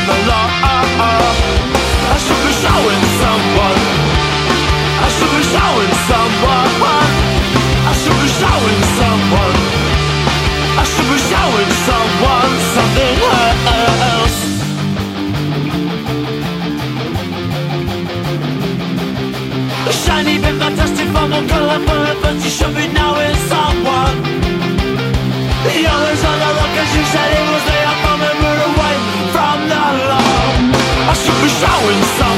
the law. I should be showing someone. I should be showing someone. I should be showing someone. I should be showing someone something else. Shiny bit fantastic, fun more colourful, but you should be knowing someone. The others on the rock, as you said, it was they are from and moved away from the law. I should be showing someone.